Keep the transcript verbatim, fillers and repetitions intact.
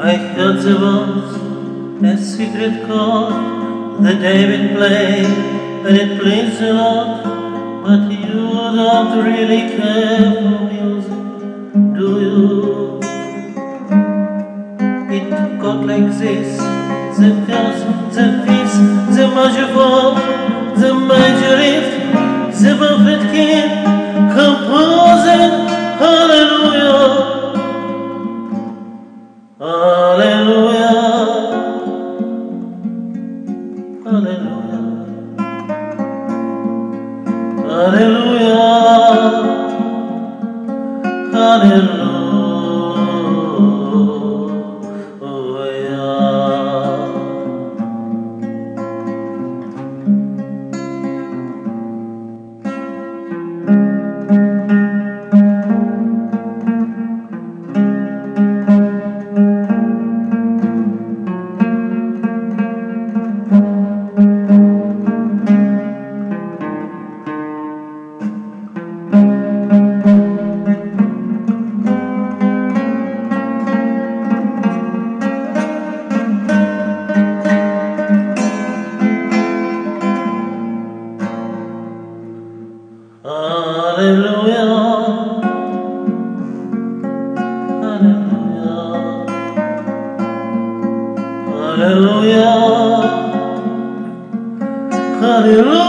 I heard there was a secret chord that David played, and it pleased a lot. But you don't really care for music, do you? It got like this: the first, the fifth, the major fourth, the major lift, the perfect key, composing hallelujah. Hallelujah, hallelujah, hallelujah, hallelujah. Hallelujah, hallelujah, hallelujah, hallelujah.